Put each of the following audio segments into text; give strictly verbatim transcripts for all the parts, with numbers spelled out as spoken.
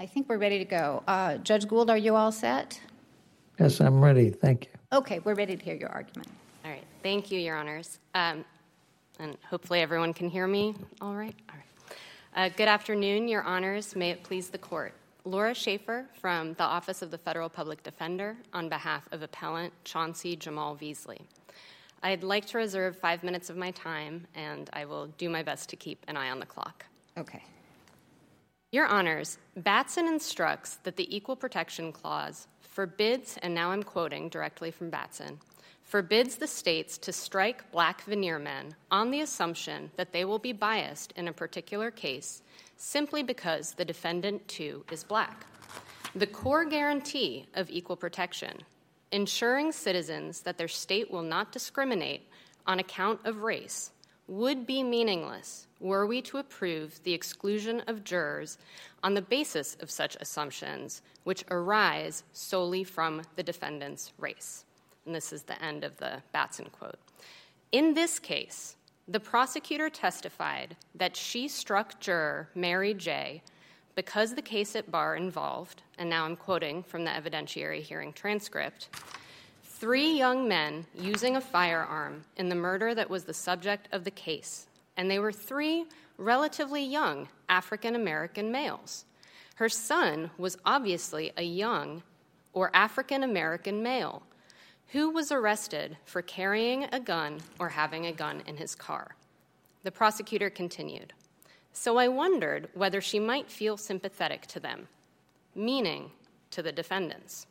I think we're ready to go. Uh, Judge Gould, are you all set? Yes, I'm ready. Thank you. Okay, we're ready to hear your argument. All right. Thank you, Your Honors. Um, and hopefully everyone can hear me all right. All right. Uh, good afternoon, Your Honors. May it please the Court. Laura Schaefer from the Office of the Federal Public Defender on behalf of Appellant Chauncey Jamal Veasley. I'd like to reserve five minutes of my time, and I will do my best to keep an eye on the clock. Okay. Your Honors, Batson instructs that the Equal Protection Clause forbids, and now I'm quoting directly from Batson, forbids the states to strike black veneer men on the assumption that they will be biased in a particular case simply because the defendant, too, is black. The core guarantee of equal protection, ensuring citizens that their state will not discriminate on account of race, would be meaningless were we to approve the exclusion of jurors on the basis of such assumptions which arise solely from the defendant's race. And this is the end of the Batson quote. In this case, the prosecutor testified that she struck juror Mary J. because the case at bar involved, and now I'm quoting from the evidentiary hearing transcript, three young men using a firearm in the murder that was the subject of the case, and they were three relatively young African-American males. Her son was obviously a young or African-American male who was arrested for carrying a gun or having a gun in his car. The prosecutor continued, so I wondered whether she might feel sympathetic to them, meaning to the defendants.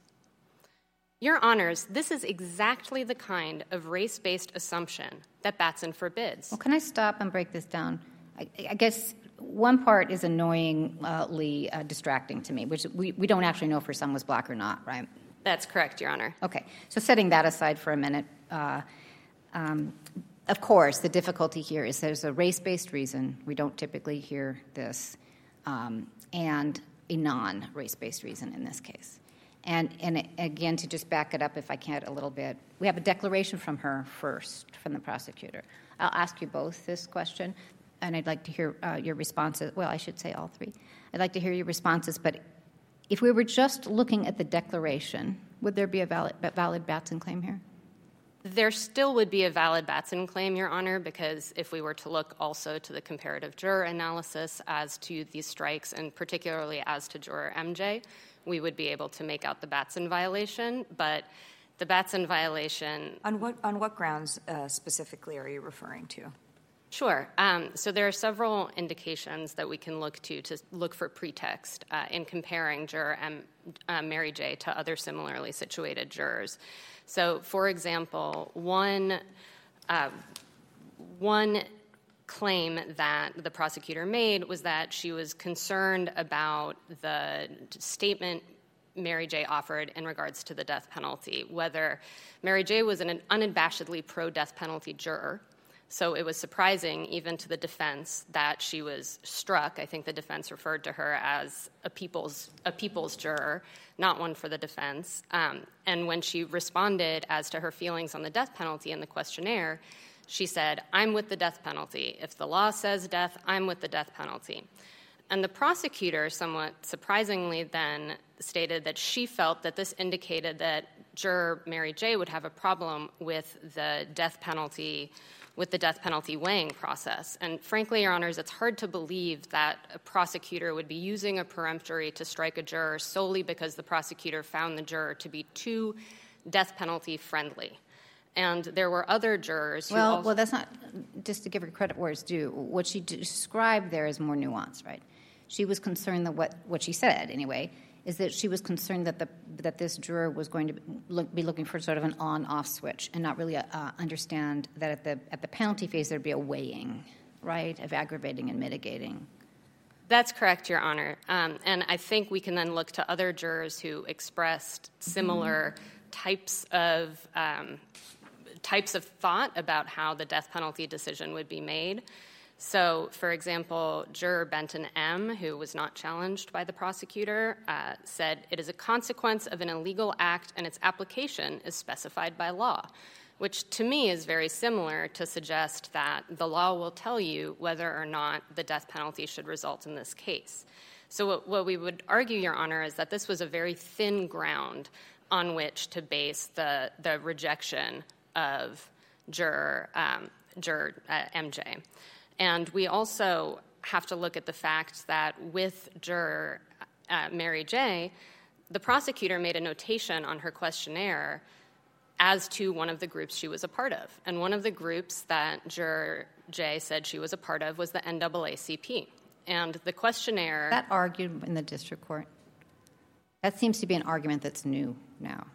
Your Honors, this is exactly the kind of race-based assumption that Batson forbids. Well, can I stop and break this down? I, I guess one part is annoyingly uh, distracting to me, which we, we don't actually know if her son was black or not, right? That's correct, Your Honor. Okay. So setting that aside for a minute, uh, um, of course, the difficulty here is there's a race-based reason. We don't typically hear this, um, and a non-race-based reason in this case. And, and again, to just back it up, if I can, a little bit, we have a declaration from her first, from the prosecutor. I'll ask you both this question, and I'd like to hear uh, your responses. Well, I should say all three. I'd like to hear your responses, but if we were just looking at the declaration, would there be a valid, valid Batson claim here? There still would be a valid Batson claim, Your Honor, because if we were to look also to the comparative juror analysis as to these strikes, and particularly as to juror M J, we would be able to make out the Batson violation. But the Batson violation... On what, on what grounds uh, specifically are you referring to? Sure. Um, so there are several indications that we can look to to look for pretext uh, in comparing juror M, uh, Mary J. to other similarly situated jurors. So, for example, one uh, one claim that the prosecutor made was that she was concerned about the statement Mary J. offered in regards to the death penalty, whether Mary J. was an unabashedly pro-death penalty juror. So it was surprising, even to the defense, that she was struck. I think the defense referred to her as a people's a people's juror, not one for the defense. Um, and when she responded as to her feelings on the death penalty in the questionnaire, she said, I'm with the death penalty. If the law says death, I'm with the death penalty. And the prosecutor, somewhat surprisingly then, stated that she felt that this indicated that juror Mary J. would have a problem with the death penalty with the death penalty weighing process. And frankly, Your Honors, it's hard to believe that a prosecutor would be using a peremptory to strike a juror solely because the prosecutor found the juror to be too death penalty friendly. And there were other jurors who Well, also... well, that's not, just to give her credit where it's due, what she described there is more nuanced, right? She was concerned that what, what she said, anyway, is that she was concerned that the that this juror was going to look, be looking for sort of an on-off switch and not really uh, understand that at the at the penalty phase there'd be a weighing, right, of aggravating and mitigating. That's correct, Your Honor. Um, and I think we can then look to other jurors who expressed similar mm-hmm. types of um, types of thought about how the death penalty decision would be made. So, for example, juror Benton M., who was not challenged by the prosecutor, uh, said, it is a consequence of an illegal act and its application is specified by law. which to me is very similar to suggest that the law will tell you whether or not the death penalty should result in this case. So what, what we would argue, Your Honor, is that this was a very thin ground on which to base the, the rejection of juror, um, juror uh, M J. And we also have to look at the fact that with juror uh, Mary J., the prosecutor made a notation on her questionnaire as to one of the groups she was a part of. And one of the groups that juror J said she was a part of was the N double A C P. And the questionnaire... That argued in the district court? That seems to be an argument that's new now.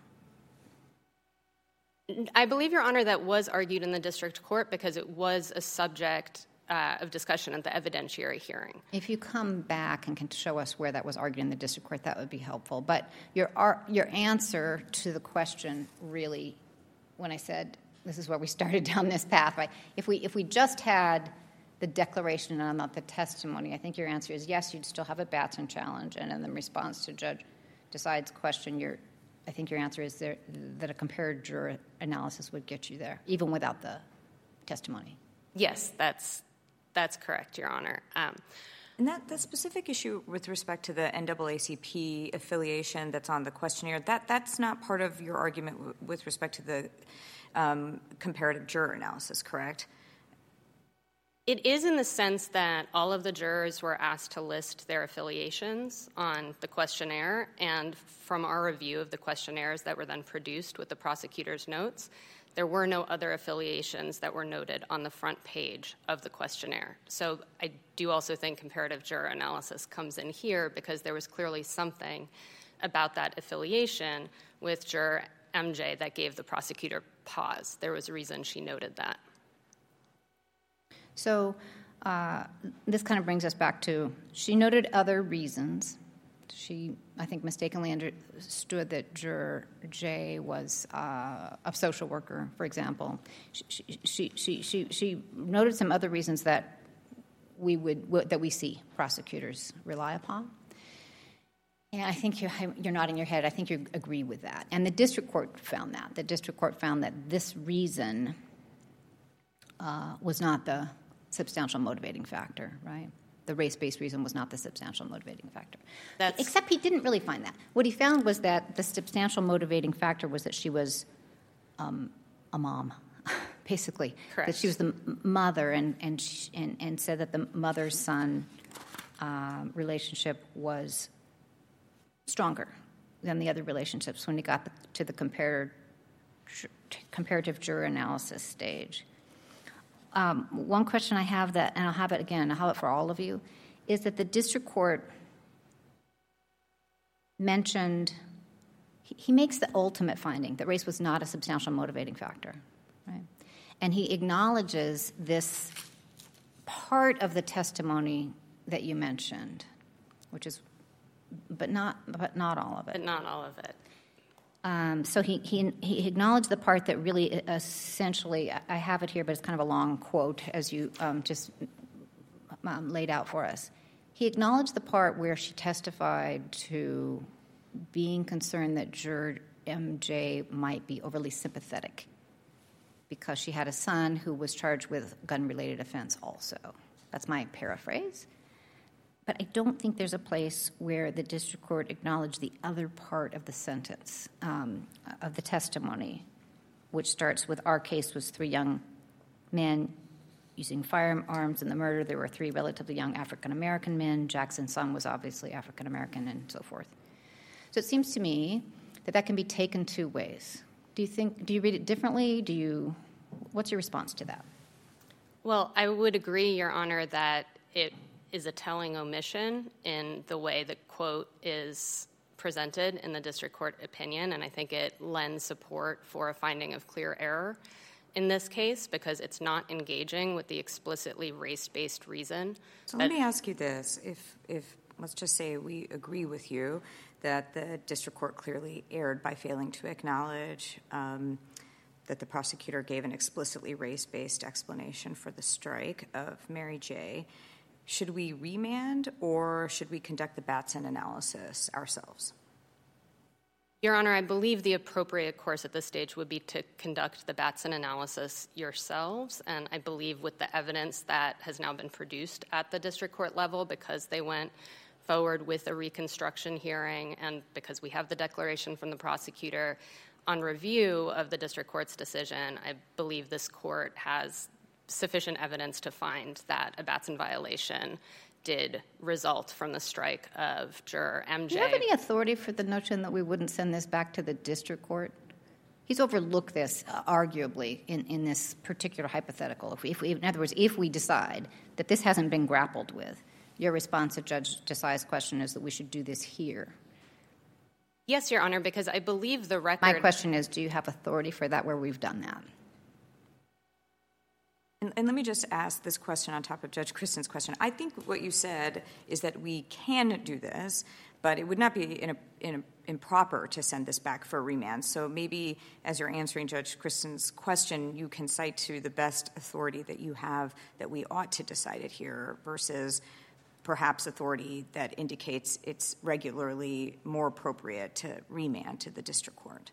I believe, Your Honor, that was argued in the district court because it was a subject uh, of discussion at the evidentiary hearing. If you come back and can show us where that was argued in the district court, that would be helpful. But your ar- your answer to the question really, when I said this is where we started down this path, right? If we if we just had the declaration and not the testimony, I think your answer is yes, you'd still have a Batson challenge. And in the response to Judge Desade's question, your I think your answer is there, that a compared juror analysis would get you there, even without the testimony. Yes, that's that's correct, Your Honor. Um, and that the specific issue with respect to the N double A C P affiliation that's on the questionnaire, that that's not part of your argument w- with respect to the um, comparative juror analysis, correct? It is in the sense that all of the jurors were asked to list their affiliations on the questionnaire, and from our review of the questionnaires that were then produced with the prosecutor's notes, there were no other affiliations that were noted on the front page of the questionnaire. So I do also think comparative juror analysis comes in here because there was clearly something about that affiliation with juror M J that gave the prosecutor pause. There was a reason she noted that. So uh, this kind of brings us back to, she noted other reasons. She, I think, mistakenly understood that juror J was uh, a social worker, for example. She, she, she, she, she noted some other reasons that we would that we see prosecutors rely upon. And I think you're, you're nodding your head. I think you agree with that. And the district court found that. The district court found that this reason uh, was not the substantial motivating factor, right? The race-based reason was not the substantial motivating factor. That's... Except he didn't really find that. What he found was that the substantial motivating factor was that she was um, a mom, basically. Correct. That she was the m- mother, and and, she, and and said that the mother-son um, relationship was stronger than the other relationships when he got the, to the compared, comparative juror analysis stage. Um, one question I have that, and I'll have it again, I'll have it for all of you, is that the district court mentioned, he, he makes the ultimate finding that race was not a substantial motivating factor, right? And he acknowledges this part of the testimony that you mentioned, which is, but not, but not all of it. But not all of it. Um, so he, he he acknowledged the part that really essentially, I have it here, but it's kind of a long quote as you um, just um, laid out for us. He acknowledged the part where she testified to being concerned that juror M J might be overly sympathetic because she had a son who was charged with gun-related offense also. That's my paraphrase. But I don't think there's a place where the district court acknowledged the other part of the sentence, um, of the testimony, which starts with, our case was three young men using firearms in the murder. There were three relatively young African-American men. Jackson's son was obviously African-American, and so forth. So it seems to me that that can be taken two ways. Do you think, do you read it differently? Do you, what's your response to that? Well, I would agree, Your Honor, that it is a telling omission in the way the quote is presented in the district court opinion, and I think it lends support for a finding of clear error in this case because it's not engaging with the explicitly race-based reason. So let me ask you this. If, if let's just say we agree with you that the district court clearly erred by failing to acknowledge um, that the prosecutor gave an explicitly race-based explanation for the strike of Mary J., should we remand or should we conduct the Batson analysis ourselves? Your Honor, I believe the appropriate course at this stage would be to conduct the Batson analysis yourselves, and I believe with the evidence that has now been produced at the district court level, because they went forward with a reconstruction hearing and because we have the declaration from the prosecutor on review of the district court's decision, I believe this court has sufficient evidence to find that a Batson violation did result from the strike of juror M J. Do you have any authority for the notion that we wouldn't send this back to the district court? He's overlooked this, uh, arguably, in, in this particular hypothetical. If we, if we, in other words, if we decide that this hasn't been grappled with, your response to Judge Desai's question is that we should do this here. Yes, Your Honor, because I believe the record... My question is, do you have authority for that where we've done that? And, and let me just ask this question on top of Judge Kristen's question. I think what you said is that we can do this, but it would not be in a, in a, improper to send this back for a remand. So maybe as you're answering Judge Kristen's question, you can cite to the best authority that you have that we ought to decide it here versus perhaps authority that indicates it's regularly more appropriate to remand to the district court.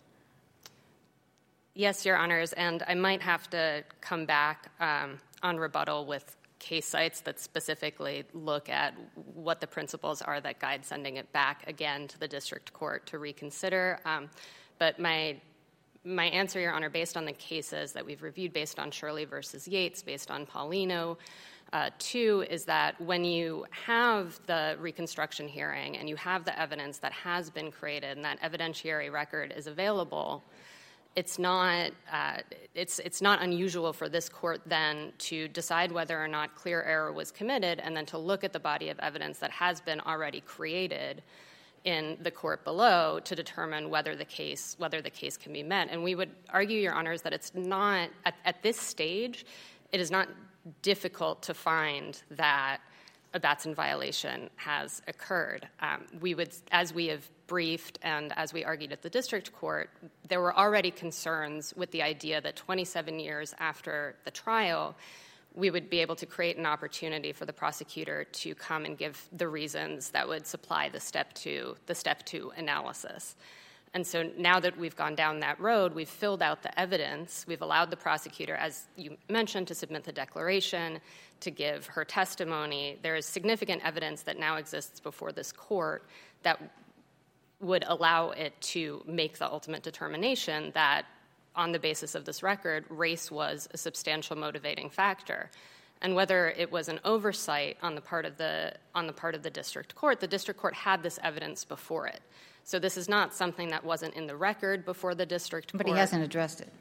Yes, Your Honors, and I might have to come back um, on rebuttal with case sites that specifically look at what the principles are that guide sending it back again to the district court to reconsider. Um, but my my answer, Your Honor, based on the cases that we've reviewed, based on Shirley versus Yates, based on Paulino, uh, two, is that when you have the reconstruction hearing and you have the evidence that has been created and that evidentiary record is available, It's not uh, it's it's not unusual for this court then to decide whether or not clear error was committed and then to look at the body of evidence that has been already created in the court below to determine whether the case whether the case can be met. And we would argue, Your Honors, that it's not at, at this stage, it is not difficult to find that a Batson violation has occurred. Um, we would, as we have briefed and as we argued at the district court, there were already concerns with the idea that twenty-seven years after the trial, we would be able to create an opportunity for the prosecutor to come and give the reasons that would supply the step two, the step two analysis. And so now that we've gone down that road, we've filled out the evidence. We've allowed the prosecutor, as you mentioned, to submit the declaration, to give her testimony. There is significant evidence that now exists before this court that would allow it to make the ultimate determination that, on the basis of this record, race was a substantial motivating factor. And whether it was an oversight on the part of the on the part of the district court, the district court had this evidence before it. So this is not something that wasn't in the record before the district court. But he hasn't addressed it.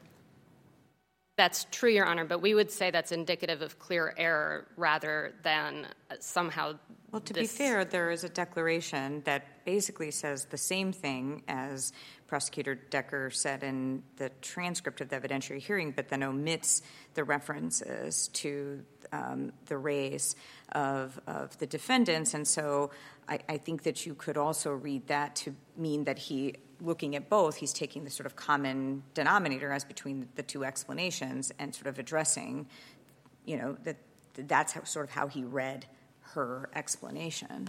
That's true, Your Honor, but we would say that's indicative of clear error rather than somehow. Well, to this... be fair, there is a declaration that basically says the same thing as Prosecutor Decker said in the transcript of the evidentiary hearing, but then omits the references to um, the race of, of the defendants. And so I, I think that you could also read that to mean that he, looking at both, he's taking the sort of common denominator as between the two explanations and sort of addressing, you know, that that's how, sort of how he read her explanation.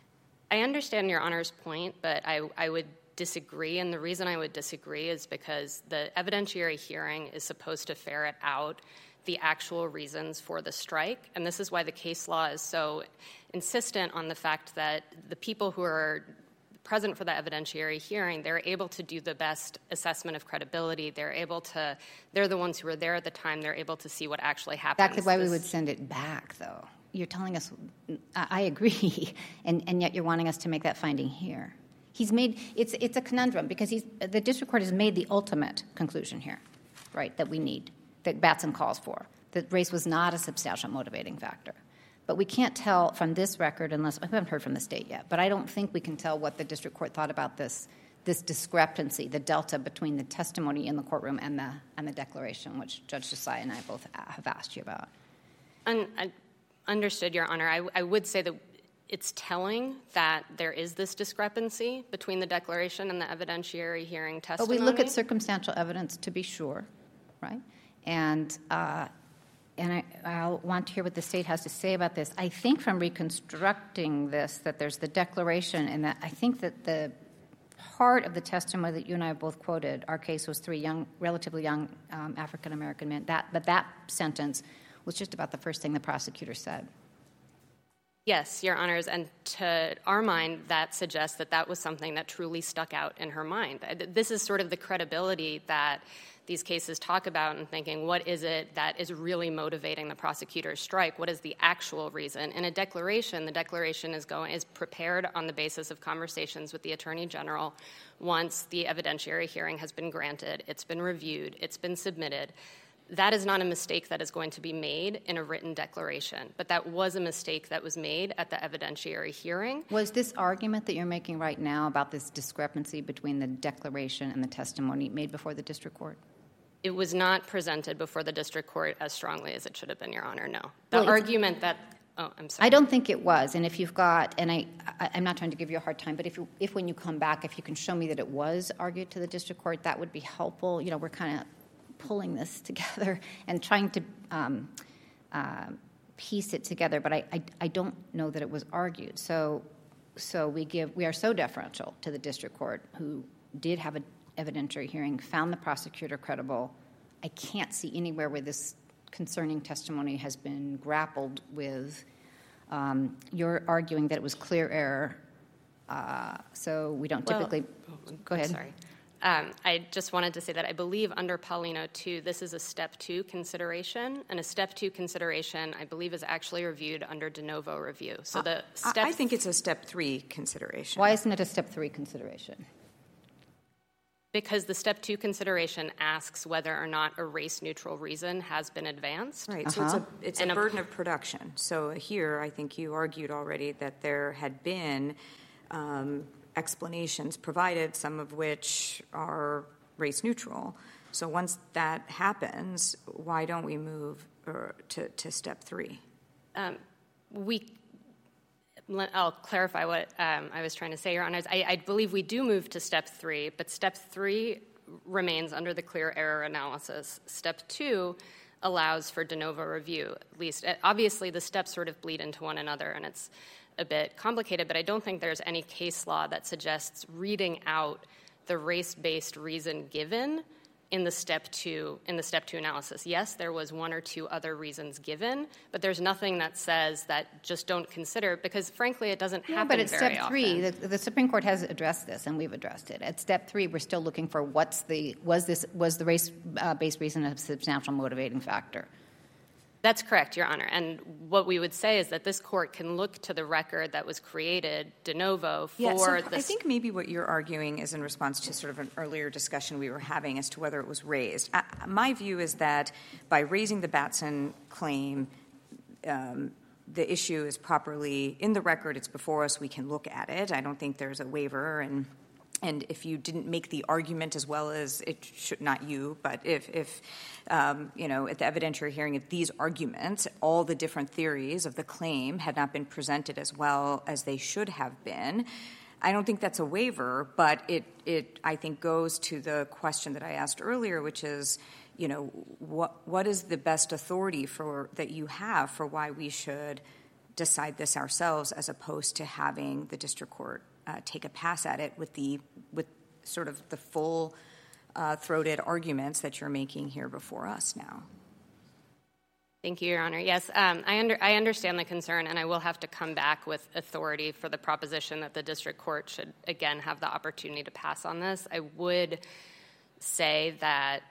I understand Your Honor's point, but I, I would disagree, and the reason I would disagree is because the evidentiary hearing is supposed to ferret out the actual reasons for the strike, and this is why the case law is so insistent on the fact that the people who are present for the evidentiary hearing, they're able to do the best assessment of credibility. They're able to, they're the ones who were there at the time. They're able to see what actually happened. Exactly why this... we would send it back, though. You're telling us, I agree, and, and yet you're wanting us to make that finding here. He's made, it's it's a conundrum because he's, the district court has made the ultimate conclusion here, right, that we need, that Batson calls for, that race was not a substantial motivating factor. But we can't tell from this record unless, we haven't heard from the state yet, but I don't think we can tell what the district court thought about this this discrepancy, the delta between the testimony in the courtroom and the and the declaration, which Judge Desai and I both have asked you about. Un- I understood, Your Honor. I, I would say that it's telling that there is this discrepancy between the declaration and the evidentiary hearing testimony. But we look at circumstantial evidence to be sure, right? And uh, and I I'll want to hear what the state has to say about this. I think from reconstructing this that there's the declaration and that I think that the part of the testimony that you and I both quoted. Our case was three young, relatively young um, African-American men. That, but that sentence was just about the first thing the prosecutor said. Yes, Your Honors, and to our mind, that suggests that that was something that truly stuck out in her mind. This is sort of the credibility that these cases talk about and thinking, what is it that is really motivating the prosecutor's strike? What is the actual reason? In a declaration, the declaration is going is prepared on the basis of conversations with the Attorney General. Once the evidentiary hearing has been granted, it's been reviewed, it's been submitted. That is not a mistake that is going to be made in a written declaration, but that was a mistake that was made at the evidentiary hearing. Was this argument that you're making right now about this discrepancy between the declaration and the testimony made before the district court? It was not presented before the district court as strongly as it should have been, Your Honor, no. The well, argument that – oh, I'm sorry. I don't think it was. And if you've got – and I, I, I'm not trying to give you a hard time, but if, you, if when you come back, if you can show me that it was argued to the district court, that would be helpful. You know, we're kind of pulling this together and trying to um, uh, piece it together, but I, I, I don't know that it was argued. So, so we give – we are so deferential to the district court who did have an evidentiary hearing, found the prosecutor credible. I can't see anywhere where this concerning testimony has been grappled with. Um, you're arguing that it was clear error, uh, so we don't typically well, – go ahead. Sorry. Um, I just wanted to say that I believe under Paulino two, this is a step two consideration, and a step two consideration, I believe, is actually reviewed under de novo review. So the step I, I think it's a step three consideration. Why isn't it a step three consideration? Because the step two consideration asks whether or not a race-neutral reason has been advanced. Right, uh-huh. so it's a, it's and a a burden of production. So here, I think you argued already that there had been um, explanations provided, some of which are race-neutral. So once that happens, why don't we move or, to, to step three? Um, we I'll clarify what um, I was trying to say, Your Honors. I, I believe we do move to step three, but step three remains under the clear error analysis. Step two allows for de novo review, at least. Obviously, the steps sort of bleed into one another, and it's a bit complicated, but I don't think there's any case law that suggests reading out the race-based reason given in the step two in the step two analysis. Yes, there was one or two other reasons given, but there's nothing that says that just don't consider, because frankly, it doesn't Yeah, happen but at very step often. three, the, the Supreme Court has addressed this, and we've addressed it. At step three, we're still looking for what's the was this was the race-based uh, reason a substantial motivating factor. That's correct, Your Honor. And what we would say is that this court can look to the record that was created de novo for yeah, so this. I think maybe what you're arguing is in response to sort of an earlier discussion we were having as to whether it was raised. I, my view is that by raising the Batson claim, um, the issue is properly in the record. It's before us. We can look at it. I don't think there's a waiver, and And if you didn't make the argument as well as it should, not you, but if, if um, you know, at the evidentiary hearing, if these arguments, all the different theories of the claim had not been presented as well as they should have been, I don't think that's a waiver, but it, it I think, goes to the question that I asked earlier, which is, you know, what what is the best authority for that you have for why we should decide this ourselves as opposed to having the district court Uh, take a pass at it with the with sort of the full uh, throated arguments that you're making here before us now. Thank you, Your Honor. Yes, um, I, under, I understand the concern, and I will have to come back with authority for the proposition that the district court should, again, have the opportunity to pass on this. I would say that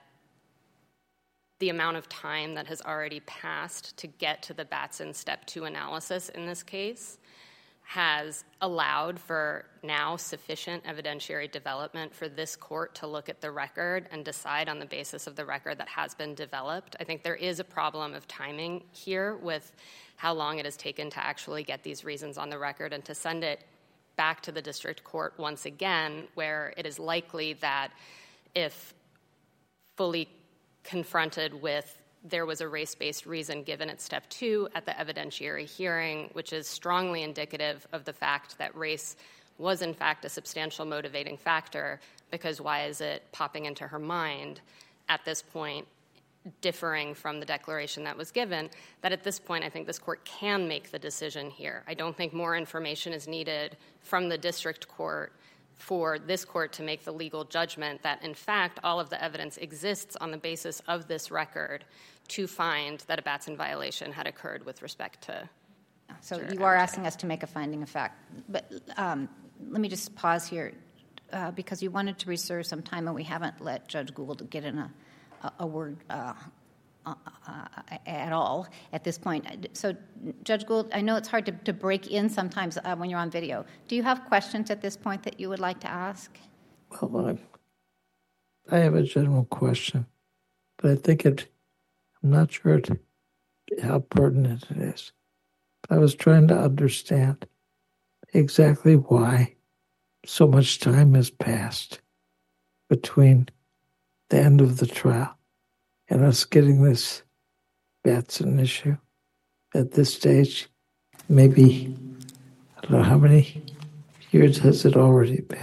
the amount of time that has already passed to get to the Batson Step two analysis in this case has allowed for now sufficient evidentiary development for this court to look at the record and decide on the basis of the record that has been developed. I think there is a problem of timing here with how long it has taken to actually get these reasons on the record and to send it back to the district court once again, where it is likely that if fully confronted with there was a race-based reason given at step two at the evidentiary hearing, which is strongly indicative of the fact that race was in fact a substantial motivating factor, because why is it popping into her mind at this point, differing from the declaration that was given, that at this point I think this court can make the decision here. I don't think more information is needed from the district court for this court to make the legal judgment that, in fact, all of the evidence exists on the basis of this record to find that a Batson violation had occurred with respect to. So Juror you are M J. asking us to make a finding of fact. But um, let me just pause here uh, because you wanted to reserve some time, and we haven't let Judge Gould get in a, a, a word uh, uh, uh, at all at this point. So, Judge Gould, I know it's hard to, to break in sometimes uh, when you're on video. Do you have questions at this point that you would like to ask? Well, I, I have a general question, but I think it, I'm not sure it, how pertinent it is. I was trying to understand exactly why so much time has passed between the end of the trial and us getting this Batson issue at this stage. Maybe, I don't know, how many years has it already been?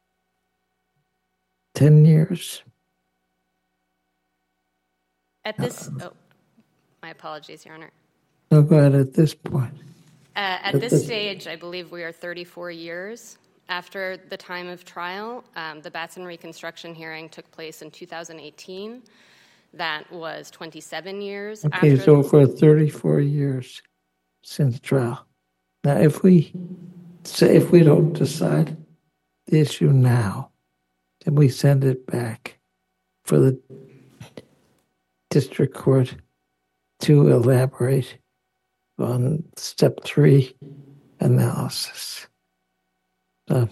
Ten years? At this, oh, my apologies, Your Honor. No, go ahead at this point. Uh, at At this this- stage, I believe we are thirty-four years after the time of trial. Um, the Batson reconstruction hearing took place in two thousand eighteen. That was twenty-seven years Okay, after. so for thirty-four years since trial. Now, if we say if we don't decide the issue now, then we send it back for the district court to elaborate on step three analysis. Uh,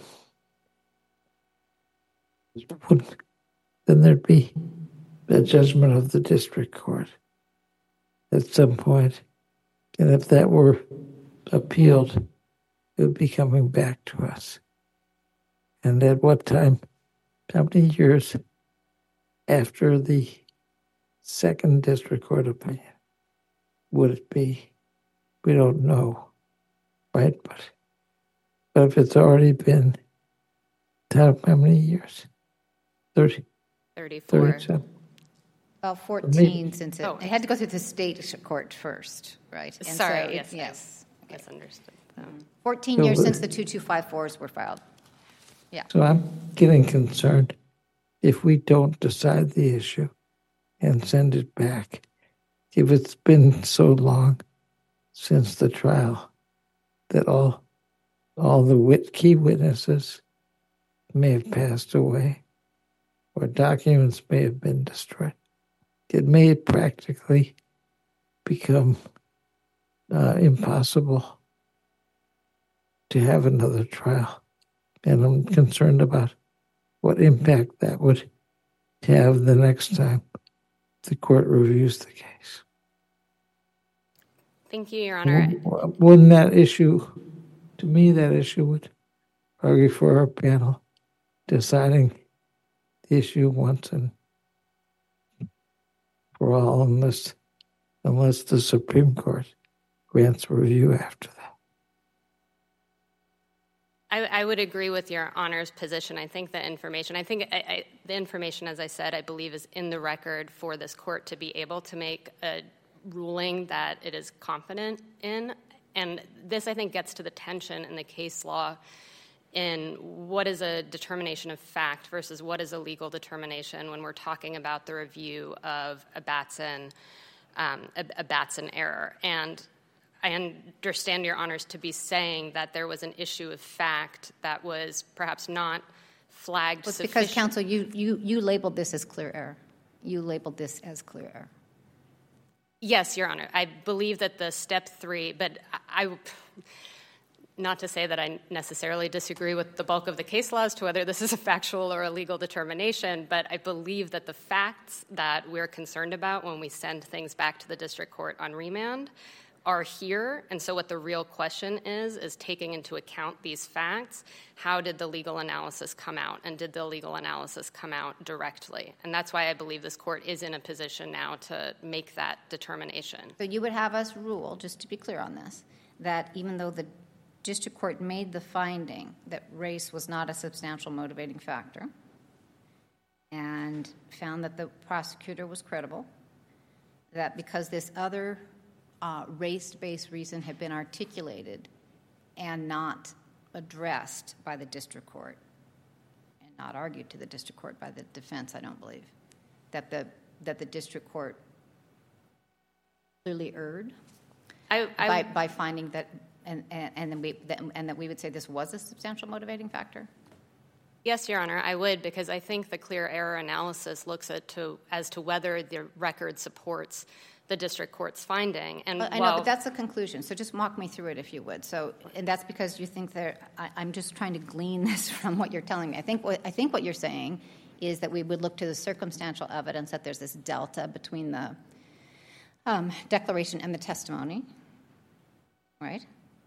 would, then there'd be a judgment of the district court at some point. And if that were appealed, it would be coming back to us. And at what time, how many years after the second district court opinion would it be? We don't know, right? But, but if it's already been, how, how many years? thirty, thirty-four. thirty-seven. Well, fourteen, Maybe. since it, Oh. it had to go through the state court first, right? And Sorry, so it- yes, yes. I misunderstood. Um, fourteen So years we're- since the two two five fours were filed. Yeah. So I'm getting concerned if we don't decide the issue and send it back. If it's been so long since the trial that all all the wit- key witnesses may have passed away or documents may have been destroyed, it may practically become uh, impossible to have another trial. And I'm concerned about what impact that would have the next time the court reviews the case. Thank you, Your Honor. W- Wouldn't that issue, to me, that issue would argue for our panel deciding the issue once and for all, unless, unless the Supreme Court grants review after that. I, I would agree with Your Honor's position. I think the information, I think I, I, the information, as I said, I believe is in the record for this court to be able to make a ruling that it is confident in. And this, I think, gets to the tension in the case law in what is a determination of fact versus what is a legal determination when we're talking about the review of a Batson, um, a, a Batson error. And I understand Your Honors to be saying that there was an issue of fact that was perhaps not flagged Well, it's sufficient. because, counsel, you, you, you labeled this as clear error. You labeled this as clear error. Yes, Your Honor. I believe that the step three, but I, I not to say that I necessarily disagree with the bulk of the case law as to whether this is a factual or a legal determination, but I believe that the facts that we're concerned about when we send things back to the district court on remand are here. And so what the real question is, is taking into account these facts, how did the legal analysis come out? And did the legal analysis come out directly? And that's why I believe this court is in a position now to make that determination. So you would have us rule, just to be clear on this, that even though the district court made the finding that race was not a substantial motivating factor and found that the prosecutor was credible, that because this other uh, race-based reason had been articulated and not addressed by the district court, not argued to the district court by the defense, I don't believe, that the that the district court clearly erred I, I, by, by finding that, and, and, and, then we, that, and that we would say this was a substantial motivating factor? Yes, Your Honor, I would, because I think the clear error analysis looks at to, as to whether the record supports the district court's finding. And well, I while, know, but that's the conclusion. So just walk me through it, if you would. So, and that's because you think there. I, I'm just trying to glean this from what you're telling me. I think what I think what you're saying is that we would look to the circumstantial evidence that there's this delta between the um, declaration and the testimony, right?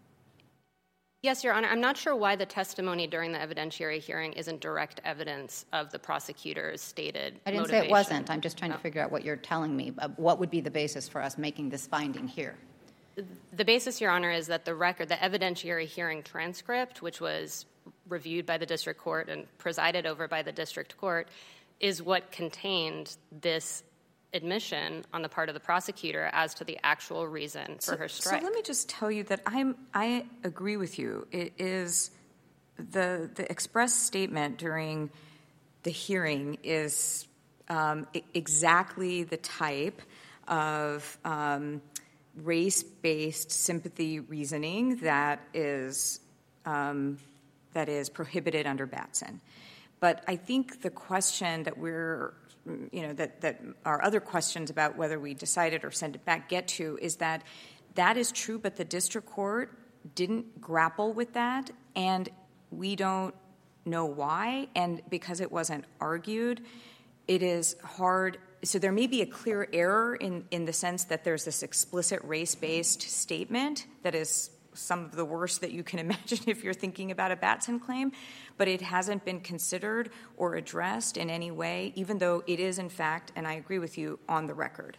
Yes, Your Honor. I'm not sure why the testimony during the evidentiary hearing isn't direct evidence of the prosecutor's stated I didn't motivation. say it wasn't. I'm just trying Oh. to figure out what you're telling me. Uh, what would be the basis for us making this finding here? The basis, Your Honor, is that the record, the evidentiary hearing transcript, which was reviewed by the district court and presided over by the district court, is what contained this admission on the part of the prosecutor as to the actual reason for so, her strike. So let me just tell you that I'm, I agree with you. It is the, the express statement during the hearing is um, I- exactly the type of um, race-based sympathy reasoning that is um, that is prohibited under Batson. But I think the question that we're, you know, that, that our other questions about whether we decide it or send it back get to is that that is true, but the district court didn't grapple with that, and we don't know why. And because it wasn't argued, it is hard. So there may be a clear error in, in the sense that there's this explicit race-based statement that is some of the worst that you can imagine if you're thinking about a Batson claim, but it hasn't been considered or addressed in any way, even though it is, in fact, and I agree with you, on the record.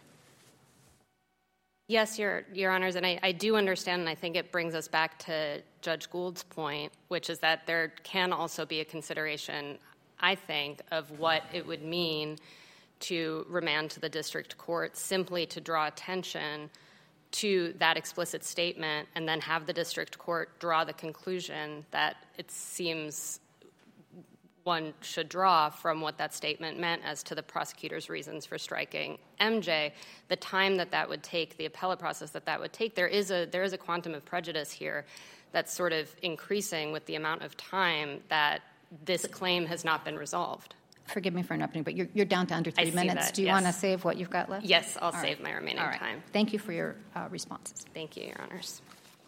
Yes, Your, Your Honors, and I, I do understand, and I think it brings us back to Judge Gould's point, which is that there can also be a consideration, I think, of what it would mean to remand to the district court simply to draw attention to that explicit statement and then have the district court draw the conclusion that it seems one should draw from what that statement meant as to the prosecutor's reasons for striking M J. The time that that would take, the appellate process that that would take, there is a there is a quantum of prejudice here that's sort of increasing with the amount of time that this claim has not been resolved. Forgive me for interrupting, but you're, you're down to under three I see minutes. that, Do you yes. want to save what you've got left? Yes, I'll All save right. my remaining All right. time. Thank you for your uh, responses. Thank you, Your Honors.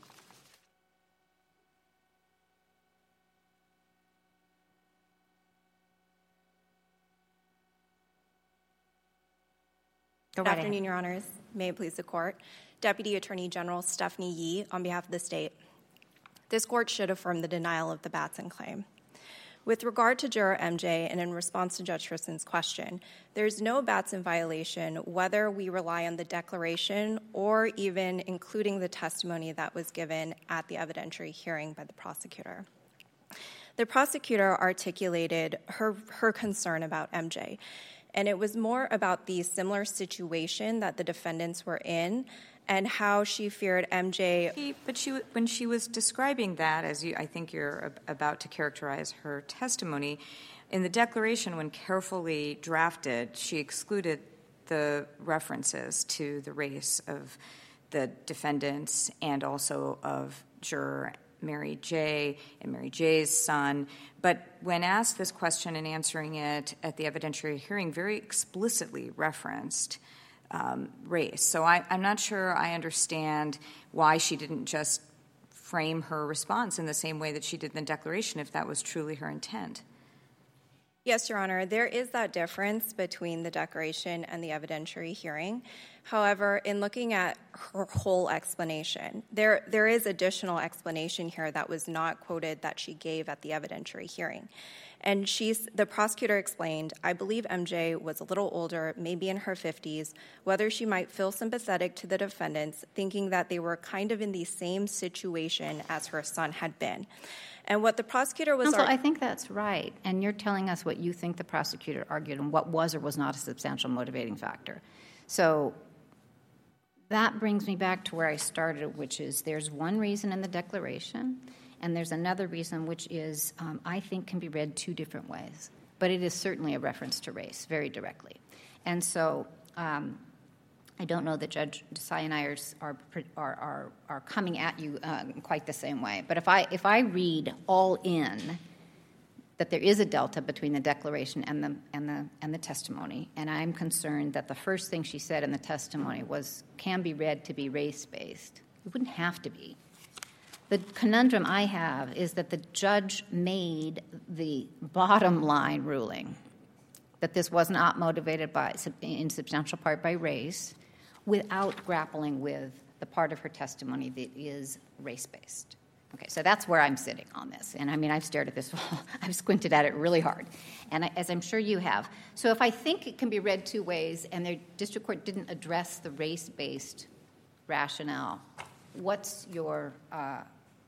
Go Good right afternoon, ahead. Your Honors. May it please the Court. Deputy Attorney General Stephanie Yee on behalf of the state. This Court should affirm the denial of the Batson claim. With regard to juror M J and in response to Judge Tristan's question, there is no Batson violation whether we rely on the declaration or even including the testimony that was given at the evidentiary hearing by the prosecutor. The prosecutor articulated her, her concern about M J, and it was more about the similar situation that the defendants were in and how she feared M J. She, but she, when she was describing that, as you, I think you're ab- about to characterize her testimony, in the declaration, when carefully drafted, she excluded the references to the race of the defendants and also of juror Mary J. and Mary J's son. But when asked this question and answering it at the evidentiary hearing, very explicitly referenced Um, race. So I, I'm not sure I understand why she didn't just frame her response in the same way that she did in the declaration if that was truly her intent. Yes, Your Honor, there is that difference between the declaration and the evidentiary hearing. However, in looking at her whole explanation, there there is additional explanation here that was not quoted that she gave at the evidentiary hearing. And she's, the prosecutor explained, I believe M J was a little older, maybe in her fifties, whether she might feel sympathetic to the defendants, thinking that they were kind of in the same situation as her son had been. And what the prosecutor was... Counsel, ar- I think that's right. And you're telling us what you think the prosecutor argued and what was or was not a substantial motivating factor. So that brings me back to where I started, which is there's one reason in the declaration, And there's another reason, which is um, I think can be read two different ways. But it is certainly a reference to race, very directly. And so um, I don't know that Judge Desai and I are, are, are, are coming at you uh, quite the same way. But if I, if I read all in that there is a delta between the declaration and the, and, the, and the testimony, and I'm concerned that the first thing she said in the testimony was can be read to be race-based, it wouldn't have to be. The conundrum I have is that the judge made the bottom line ruling that this was not motivated by, in substantial part by race, without grappling with the part of her testimony that is race-based. Okay, so that's where I'm sitting on this. And I mean, I've stared at this wall. I've squinted at it really hard, and I, as I'm sure you have. So if I think it can be read two ways and the district court didn't address the race-based rationale, what's your uh,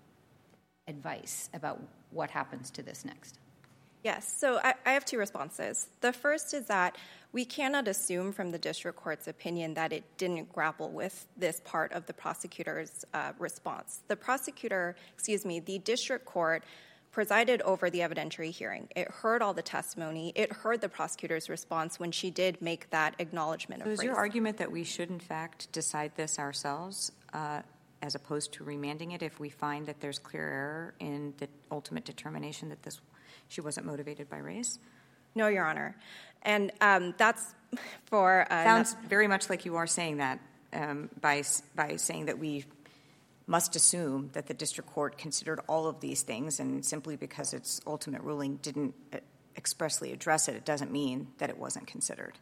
advice about what happens to this next? Yes, so I, I have two responses. The first is that we cannot assume from the district court's opinion that it didn't grapple with this part of the prosecutor's uh, response. The prosecutor, excuse me, the district court presided over the evidentiary hearing. It heard all the testimony. It heard the prosecutor's response when she did make that acknowledgement of race. So is your argument that we should, in fact, decide this ourselves uh, as opposed to remanding it if we find that there's clear error in the ultimate determination that this she wasn't motivated by race? No, Your Honor. And um, that's for... Uh, Sounds very much like you are saying that um, by, by saying that we must assume that the district court considered all of these things, and simply because its ultimate ruling didn't expressly address it, it doesn't mean that it wasn't considered.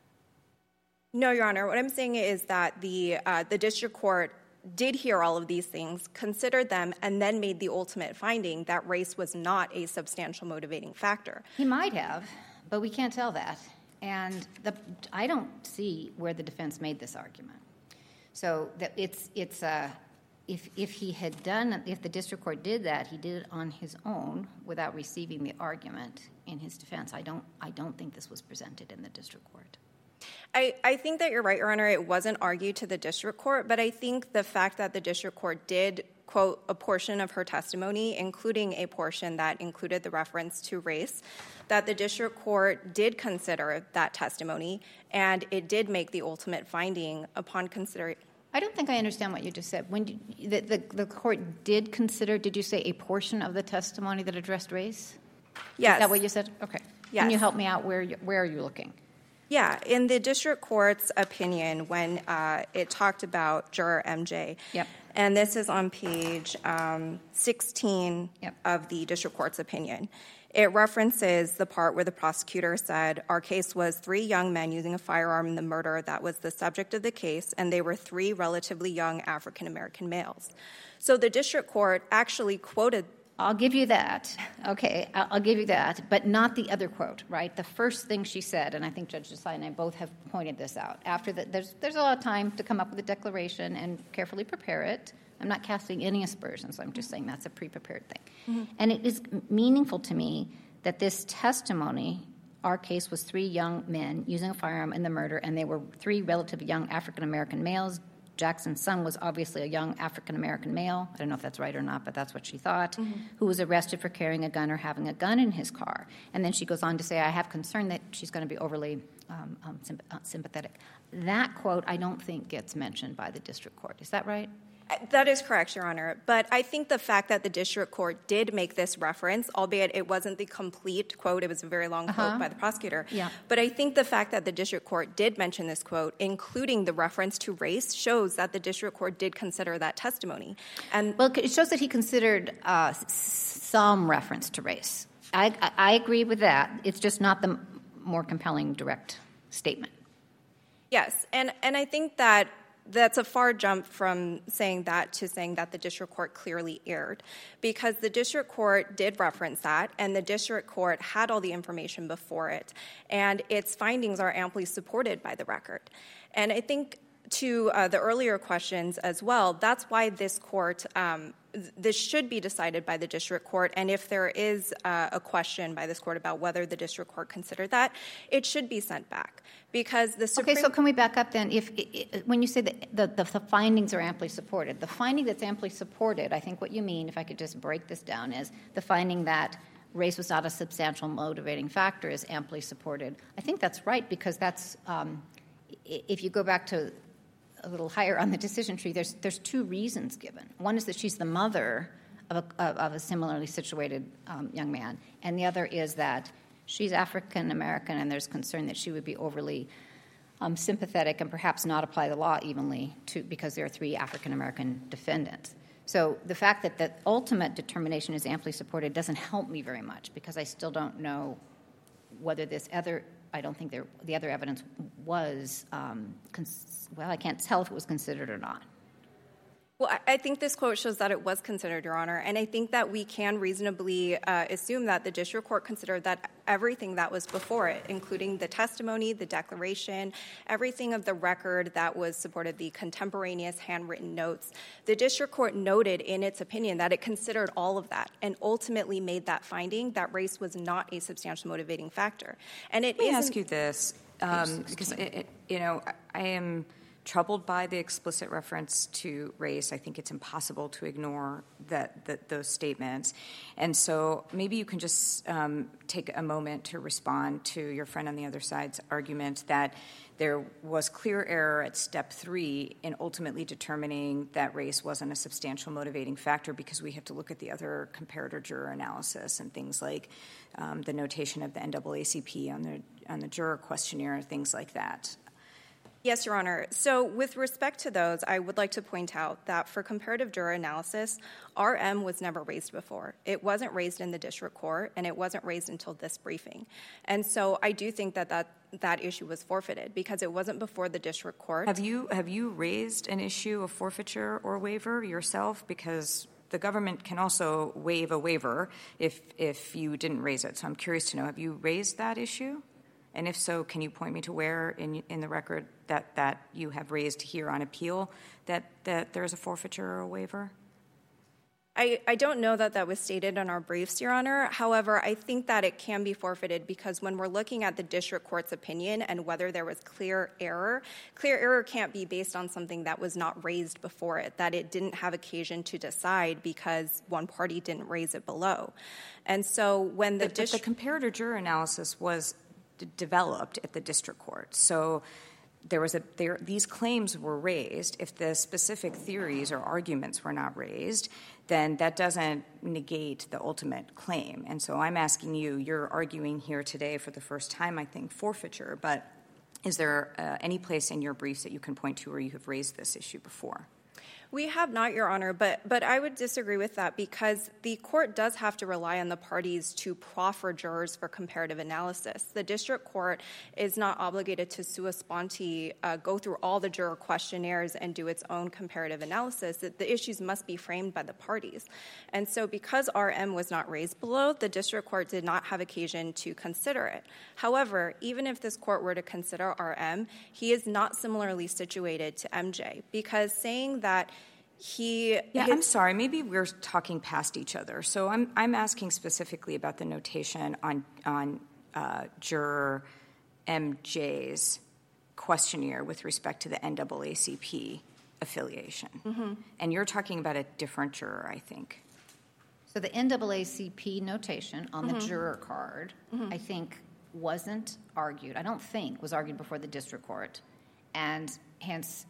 No, Your Honor. What I'm saying is that the uh, the district court did hear all of these things, considered them, and then made the ultimate finding that race was not a substantial motivating factor. He might have, but we can't tell that. And the, I don't see where the defense made this argument. So that it's it's uh, if if he had done if the district court did that, he did it on his own without receiving the argument in his defense. I don't I don't think this was presented in the district court. I, I think that you're right, Your Honor. It wasn't argued to the district court, but I think the fact that the district court did quote a portion of her testimony, including a portion that included the reference to race, that the district court did consider that testimony, and it did make the ultimate finding upon considering. I don't think I understand what you just said. When did, the, the, the court did consider, did you say a portion of the testimony that addressed race? Yes. Is that what you said? Okay. Yes. Can you help me out? Where, you, where are you looking? Yeah, in the district court's opinion, when uh, it talked about juror M J, yep. and this is on page um, sixteen yep. of the district court's opinion, it references the part where the prosecutor said, our case was three young men using a firearm in the murder that was the subject of the case, and they were three relatively young African-American males. So the district court actually quoted. I'll give you that. Okay, I'll, I'll give you that, but not the other quote, right? The first thing she said, and I think Judge Desai and I both have pointed this out, after that, there's, there's a lot of time to come up with a declaration and carefully prepare it. I'm not casting any aspersions. I'm just saying that's a pre-prepared thing. Mm-hmm. And it is meaningful to me that this testimony, our case was three young men using a firearm in the murder, and they were three relatively young African-American males. Jackson's son was obviously a young African-American male. I don't know if that's right or not, but that's what she thought, mm-hmm. who was arrested for carrying a gun or having a gun in his car. And then she goes on to say, I have concern that she's going to be overly um, um, symp- uh, sympathetic. That quote, I don't think gets mentioned by the district court. Is that right? That is correct, Your Honor. But I think the fact that the district court did make this reference, albeit it wasn't the complete quote, it was a very long uh-huh. quote by the prosecutor. Yeah. But I think the fact that the district court did mention this quote, including the reference to race, shows that the district court did consider that testimony. And well, it shows that he considered uh, some reference to race. I, I, I agree with that. It's just not the more compelling direct statement. Yes, and, and I think that that's a far jump from saying that to saying that the district court clearly erred, because the district court did reference that, and the district court had all the information before it, and its findings are amply supported by the record. And I think to uh, the earlier questions as well, that's why this court, um, th- this should be decided by the district court. And if there is uh, a question by this court about whether the district court considered that, it should be sent back. Because the Supreme... Okay, so can we back up then? If it, when you say that the, the, the findings are amply supported, the finding that's amply supported, I think what you mean, if I could just break this down, is the finding that race was not a substantial motivating factor is amply supported. I think that's right, because that's, um, if you go back to a little higher on the decision tree, there's there's two reasons given. One is that she's the mother of a, of a similarly situated um, young man, and the other is that she's African American, and there's concern that she would be overly um, sympathetic and perhaps not apply the law evenly to because there are three African American defendants. So the fact that the ultimate determination is amply supported doesn't help me very much, because I still don't know whether this other, I don't think there, the other evidence was, um, cons- well, I can't tell if it was considered or not. Well, I think this quote shows that it was considered, Your Honor, and I think that we can reasonably uh, assume that the district court considered that everything that was before it, including the testimony, the declaration, everything of the record that was supported, the contemporaneous handwritten notes, the district court noted in its opinion that it considered all of that and ultimately made that finding that race was not a substantial motivating factor. And it Let me isn't- ask you this, um, because, it, it, you know, I am troubled by the explicit reference to race. I think it's impossible to ignore that, that those statements. And so maybe you can just um, take a moment to respond to your friend on the other side's argument that there was clear error at step three in ultimately determining that race wasn't a substantial motivating factor, because we have to look at the other comparator juror analysis and things like um, the notation of the N double A C P on the, on the juror questionnaire, things like that. Yes, Your Honor. So with respect to those, I would like to point out that for comparative juror analysis, R M was never raised before. It wasn't raised in the district court, and it wasn't raised until this briefing. And so I do think that that, that issue was forfeited because it wasn't before the district court. Have you, have you raised an issue of forfeiture or waiver yourself? Because the government can also waive a waiver if, if you didn't raise it. So I'm curious to know, have you raised that issue? And if so, can you point me to where in in the record that, that you have raised here on appeal that, that there is a forfeiture or a waiver? I, I don't know that that was stated in our briefs, Your Honor. However, I think that it can be forfeited because when we're looking at the district court's opinion and whether there was clear error, clear error can't be based on something that was not raised before it, that it didn't have occasion to decide because one party didn't raise it below. And so when the But, dis- but the comparator juror analysis was d- developed at the district court. So there was a there, these claims were raised. If the specific theories or arguments were not raised, then that doesn't negate the ultimate claim. And so I'm asking you, you're arguing here today for the first time, I think, forfeiture, but is there uh, any place in your briefs that you can point to where you have raised this issue before? We have not, Your Honor, but but I would disagree with that because the court does have to rely on the parties to proffer jurors for comparative analysis. The district court is not obligated to sua sponte, uh, go through all the juror questionnaires and do its own comparative analysis. The, the issues must be framed by the parties. And so because R M was not raised below, the district court did not have occasion to consider it. However, even if this court were to consider R M, he is not similarly situated to M J because saying that He, yeah, his, I'm sorry. Maybe we're talking past each other. So I'm I'm asking specifically about the notation on on uh, juror M J's questionnaire with respect to the N double A C P affiliation, mm-hmm. and you're talking about a different juror, I think. So the N double A C P notation on mm-hmm. the juror card, mm-hmm. I think, wasn't argued. I don't think was argued before the district court, and hence.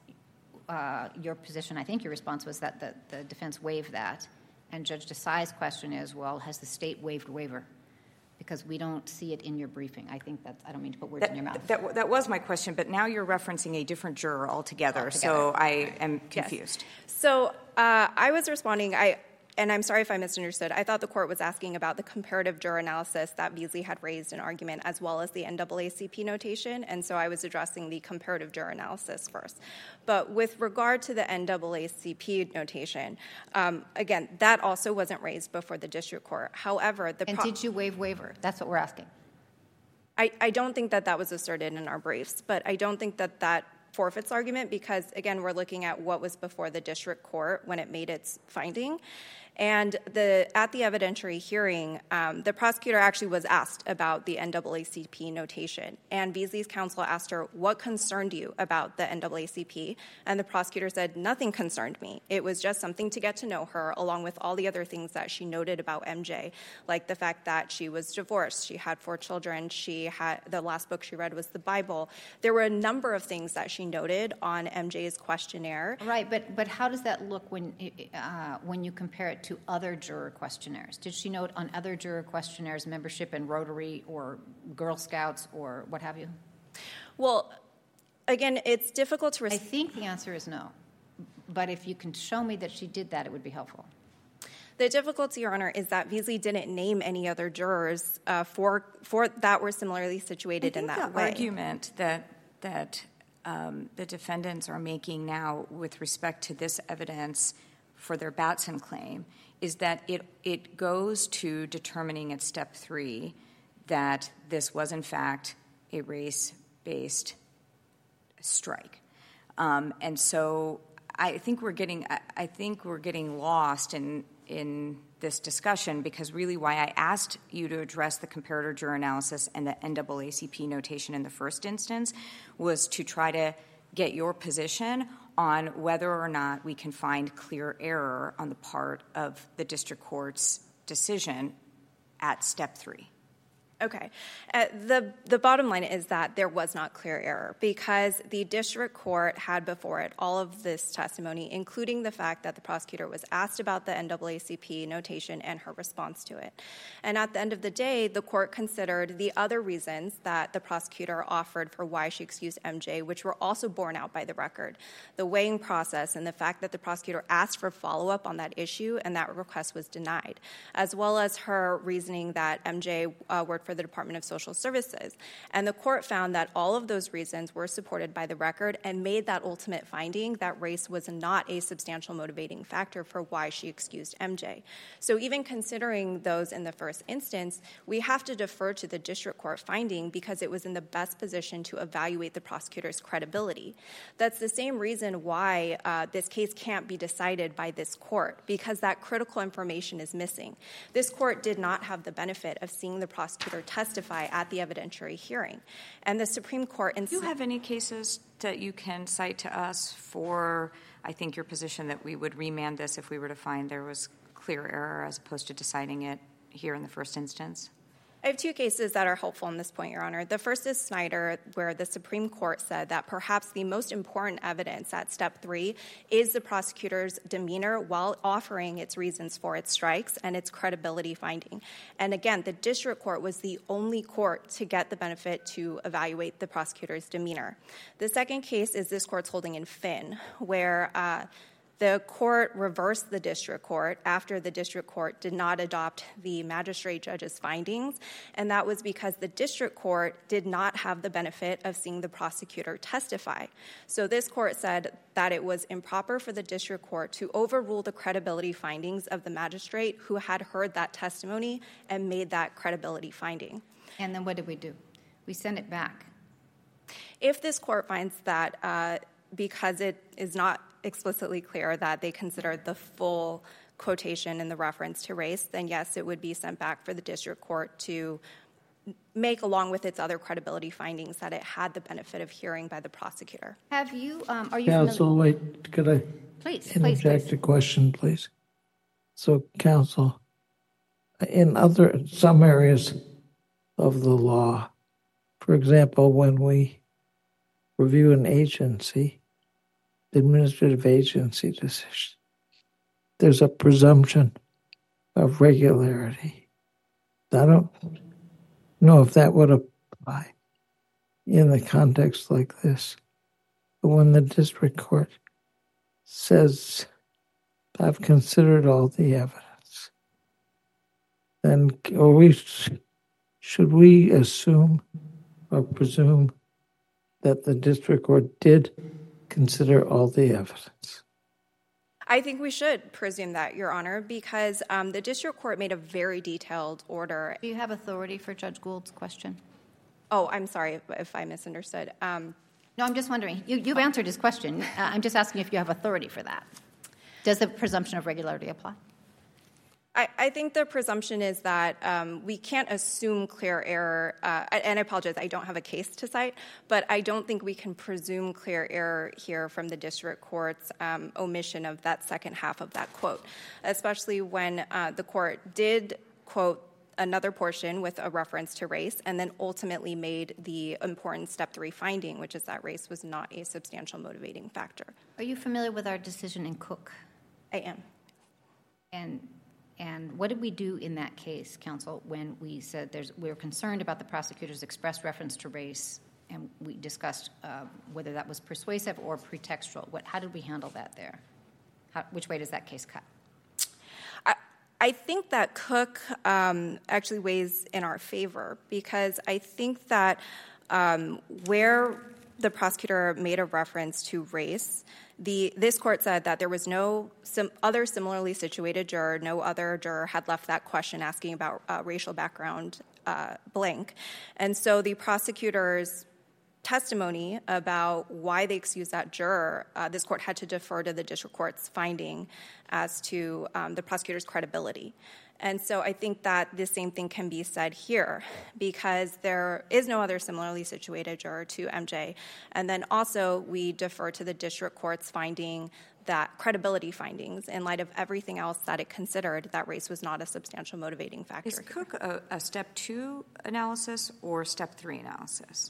Uh, your position, I think your response was that the, the defense waived that. And Judge Desai's question is, well, has the state waived waiver? Because we don't see it in your briefing. I think that's, I don't mean to put words that, in your mouth. That, that was my question, but now you're referencing a different juror altogether, altogether. So I am confused. Yes. So uh, I was responding, I, and I'm sorry if I misunderstood. I thought the court was asking about the comparative juror analysis that Beasley had raised in argument as well as the N double A C P notation, and so I was addressing the comparative juror analysis first. But with regard to the N double A C P notation, um, again, that also wasn't raised before the district court. However, the And pro- did you waive waiver? That's what we're asking. I, I don't think that that was asserted in our briefs, but I don't think that that forfeits argument because, again, we're looking at what was before the district court when it made its finding. And the, at the evidentiary hearing, um, the prosecutor actually was asked about the N double A C P notation. And Beasley's counsel asked her, what concerned you about the N double A C P? And the prosecutor said, nothing concerned me. It was just something to get to know her, along with all the other things that she noted about M J, like the fact that she was divorced, she had four children, she had the last book she read was the Bible. There were a number of things that she noted on M J's questionnaire. Right, but but how does that look when uh, when you compare it to other juror questionnaires? Did she note on other juror questionnaires membership in Rotary or Girl Scouts or what have you? Well, again, it's difficult to... Res- I think the answer is no. But if you can show me that she did that, it would be helpful. The difficulty, Your Honor, is that Beasley didn't name any other jurors uh, for for that were similarly situated in that the way. The argument that that um, the defendants are making now with respect to this evidence for their Batson claim is that it it goes to determining at step three that this was in fact a race-based strike, um, and so I think we're getting I, I think we're getting lost in in this discussion because really why I asked you to address the comparator juror analysis and the N double A C P notation in the first instance was to try to get your position on whether or not we can find clear error on the part of the district court's decision at step three. Okay. Uh, the the bottom line is that there was not clear error because the district court had before it all of this testimony, including the fact that the prosecutor was asked about the N double A C P notation and her response to it. And at the end of the day, the court considered the other reasons that the prosecutor offered for why she excused M J, which were also borne out by the record. The weighing process and the fact that the prosecutor asked for follow-up on that issue and that request was denied, as well as her reasoning that M J uh, worked for the Department of Social Services. And the court found that all of those reasons were supported by the record and made that ultimate finding that race was not a substantial motivating factor for why she excused M J. So even considering those in the first instance, we have to defer to the district court finding because it was in the best position to evaluate the prosecutor's credibility. That's the same reason why uh, this case can't be decided by this court, because that critical information is missing. This court did not have the benefit of seeing the prosecutor testify at the evidentiary hearing. And the Supreme Court... Do you have any cases that you can cite to us for, I think, your position that we would remand this if we were to find there was clear error as opposed to deciding it here in the first instance? I have two cases that are helpful on this point, Your Honor. The first is Snyder, where the Supreme Court said that perhaps the most important evidence at step three is the prosecutor's demeanor while offering its reasons for its strikes and its credibility finding. And again, the district court was the only court to get the benefit to evaluate the prosecutor's demeanor. The second case is this court's holding in Finn, where uh, the court reversed the district court after the district court did not adopt the magistrate judge's findings, and that was because the district court did not have the benefit of seeing the prosecutor testify. So this court said that it was improper for the district court to overrule the credibility findings of the magistrate who had heard that testimony and made that credibility finding. And then what did we do? We sent it back. If this court finds that uh, because it is not explicitly clear that they consider the full quotation in the reference to race, then yes, it would be sent back for the district court to make, along with its other credibility findings, that it had the benefit of hearing by the prosecutor. Have you, um, are you Counsel, familiar? wait, could I please, interject please, please. a question, please? So, counsel, in other, some areas of the law, for example, when we review an agency, administrative agency decision, there's a presumption of regularity. I don't know if that would apply in a context like this. But when the district court says, I've considered all the evidence, then or we, should we assume or presume that the district court did consider all the evidence? I think we should presume that, Your Honor, because um, the district court made a very detailed order. Do you have authority for Judge Gould's question? Oh, I'm sorry if, if I misunderstood. Um, No, I'm just wondering. You, you've answered his question. Uh, I'm just asking if you have authority for that. Does the presumption of regularity apply? I, I think the presumption is that um, we can't assume clear error, uh, and I apologize, I don't have a case to cite, but I don't think we can presume clear error here from the district court's um, omission of that second half of that quote, especially when uh, the court did quote another portion with a reference to race and then ultimately made the important step three finding, which is that race was not a substantial motivating factor. Are you familiar with our decision in Cook? I am. And And what did we do in that case, counsel, when we said there's, we were concerned about the prosecutor's express reference to race, and we discussed uh, whether that was persuasive or pretextual? What, how did we handle that there? How, which way does that case cut? I, I think that Cook um, actually weighs in our favor because I think that um, where the prosecutor made a reference to race, The, this court said that there was no sim, other similarly situated juror, no other juror had left that question asking about uh, racial background uh, blank. And so the prosecutor's testimony about why they excused that juror, uh, this court had to defer to the district court's finding as to um, the prosecutor's credibility. And so I think that the same thing can be said here because there is no other similarly situated juror to M J. And then also we defer to the district court's finding that credibility findings in light of everything else that it considered that race was not a substantial motivating factor. Is Cook a, a step two analysis or step three analysis?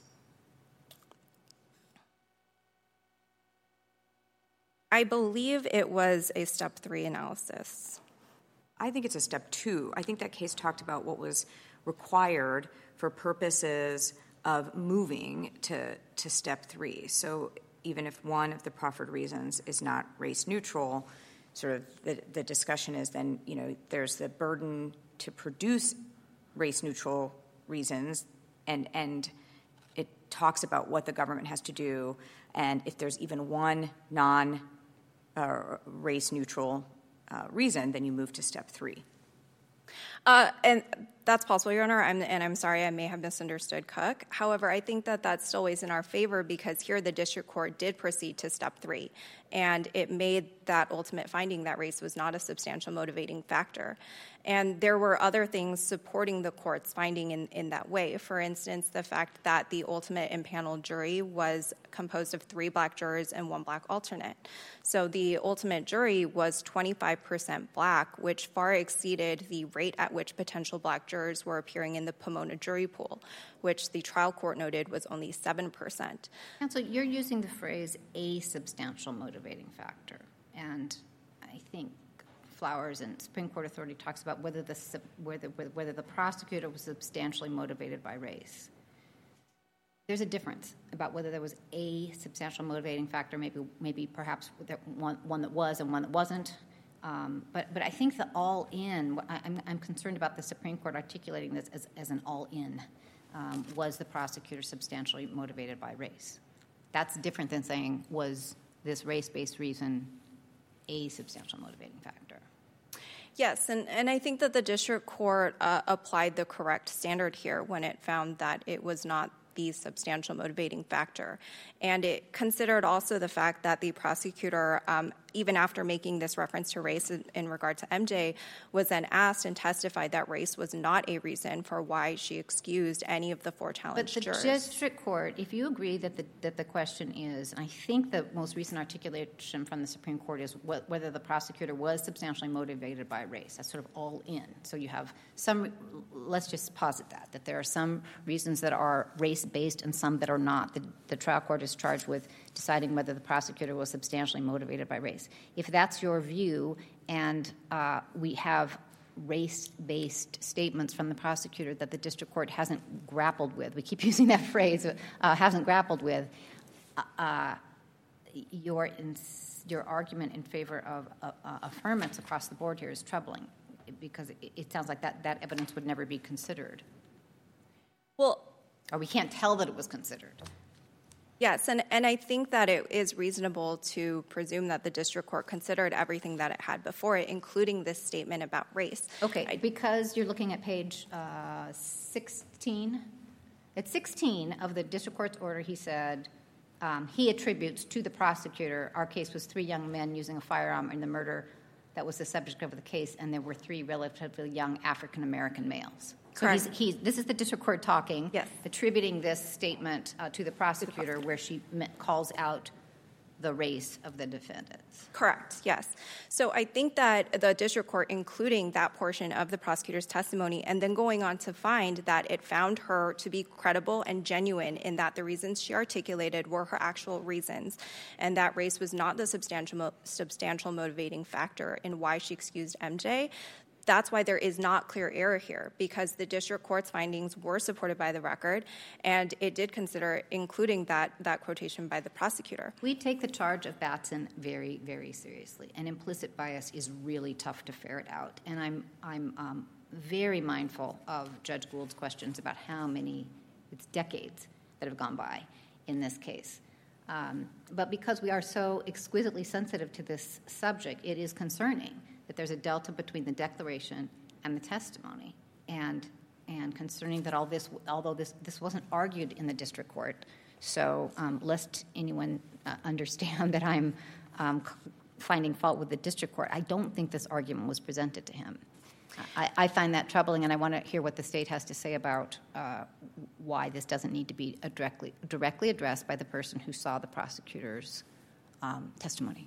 I believe it was a step three analysis. I think it's a step two. I think that case talked about what was required for purposes of moving to, to step three. So even if one of the proffered reasons is not race neutral, sort of the, the discussion is then, you know, there's the burden to produce race neutral reasons, and, and it talks about what the government has to do. And if there's even one non uh, race neutral Uh, reason, then you move to step three. Uh, and that's possible, Your Honor, I'm, and I'm sorry I may have misunderstood Cook. However, I think that that still weighs in our favor because here the district court did proceed to step three, and it made that ultimate finding that race was not a substantial motivating factor. And there were other things supporting the court's finding in, in that way. For instance, the fact that the ultimate impaneled jury was composed of three black jurors and one black alternate. So the ultimate jury was twenty-five percent black, which far exceeded the rate at which potential black jurors were appearing in the Pomona jury pool, which the trial court noted was only seven percent. Counsel, you're using the phrase a substantial motivating factor, and I think Flowers and Supreme Court authority talks about whether the whether whether the prosecutor was substantially motivated by race. There's a difference about whether there was a substantial motivating factor, maybe maybe perhaps one one that was and one that wasn't. Um, but but I think the all in. I'm I'm concerned about the Supreme Court articulating this as as an all in. Um, was the prosecutor substantially motivated by race? That's different than saying was this race-based reason a substantial motivating factor. Yes, and, and I think that the district court uh, applied the correct standard here when it found that it was not the substantial motivating factor. And it considered also the fact that the prosecutor, um, even after making this reference to race in, in regard to M J, was then asked and testified that race was not a reason for why she excused any of the four challenged jurors. But the jurors. District court, if you agree that the, that the question is, and I think the most recent articulation from the Supreme Court is wh- whether the prosecutor was substantially motivated by race. That's sort of all in. So you have some, let's just posit that, that there are some reasons that are race-based and some that are not. The, the trial court is charged with deciding whether the prosecutor was substantially motivated by race. If that's your view, and uh, we have race-based statements from the prosecutor that the district court hasn't grappled with, we keep using that phrase, uh, hasn't grappled with, uh, your, ins- your argument in favor of uh, uh, affirmance across the board here is troubling, because it, it sounds like that, that evidence would never be considered. Well, or we can't tell that it was considered. Yes, and, and I think that it is reasonable to presume that the district court considered everything that it had before it, including this statement about race. Okay, I, because you're looking at page uh, sixteen. At sixteen of the district court's order, he said, um, he attributes to the prosecutor, our case was three young men using a firearm in the murder that was the subject of the case, and there were three relatively young African-American males. So he's, he's, this is the district court talking, yes. attributing this statement uh, to the prosecutor where she calls out the race of the defendants. Correct, yes. So I think that the district court, including that portion of the prosecutor's testimony, and then going on to find that it found her to be credible and genuine in that the reasons she articulated were her actual reasons, and that race was not the substantial, substantial motivating factor in why she excused M J. That's why there is not clear error here, because the district court's findings were supported by the record, and it did consider including that, that quotation by the prosecutor. We take the charge of Batson very, very seriously, and implicit bias is really tough to ferret out. And I'm, I'm um, very mindful of Judge Gould's questions about how many, it's decades that have gone by in this case. Um, but because we are so exquisitely sensitive to this subject, it is concerning that there's a delta between the declaration and the testimony, and and concerning that all this, although this this wasn't argued in the district court, so um, lest anyone uh, understand that I'm um, finding fault with the district court, I don't think this argument was presented to him. I, I find that troubling, and I want to hear what the state has to say about uh, why this doesn't need to be a directly directly addressed by the person who saw the prosecutor's um, testimony.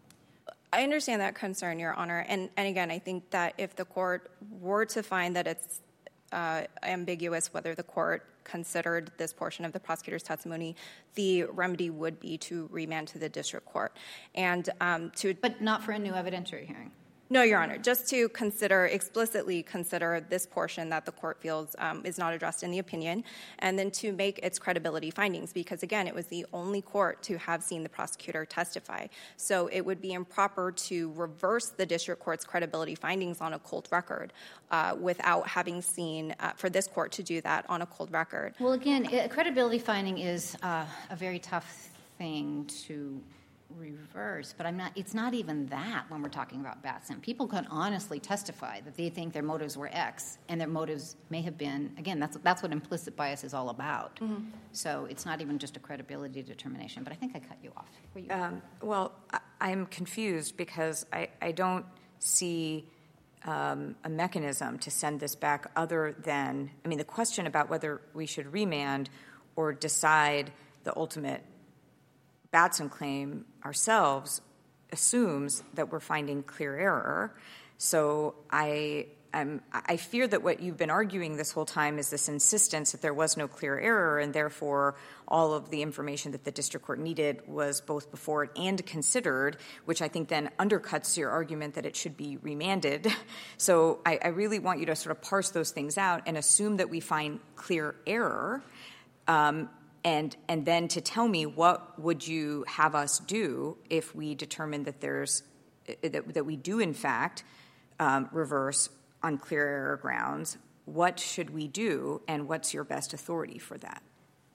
I understand that concern, Your Honor. And, and again, I think that if the court were to find that it's uh, ambiguous whether the court considered this portion of the prosecutor's testimony, the remedy would be to remand to the district court. And um, to But not for a new evidentiary hearing. No, Your Honor, just to consider, explicitly consider this portion that the court feels um, is not addressed in the opinion, and then to make its credibility findings, because, again, it was the only court to have seen the prosecutor testify. So it would be improper to reverse the district court's credibility findings on a cold record uh, without having seen, uh, for this court to do that on a cold record. Well, again, a credibility finding is uh, a very tough thing to reverse, but I'm not. It's not even that when we're talking about Batson. People can honestly testify that they think their motives were X, and their motives may have been. Again, that's that's what implicit bias is all about. Mm-hmm. So it's not even just a credibility determination. But I think I cut you off. Were you? Um, well, I, I'm confused because I, I don't see um, a mechanism to send this back other than. I mean, the question about whether we should remand or decide the ultimate Batson claim ourselves assumes that we're finding clear error. So I I'm, I fear that what you've been arguing this whole time is this insistence that there was no clear error, and therefore all of the information that the district court needed was both before it and considered, which I think then undercuts your argument that it should be remanded. So I, I really want you to sort of parse those things out and assume that we find clear error, um, And and then to tell me what would you have us do if we determine that there's that, that we do in fact um, reverse on clear error grounds. What should we do, and what's your best authority for that?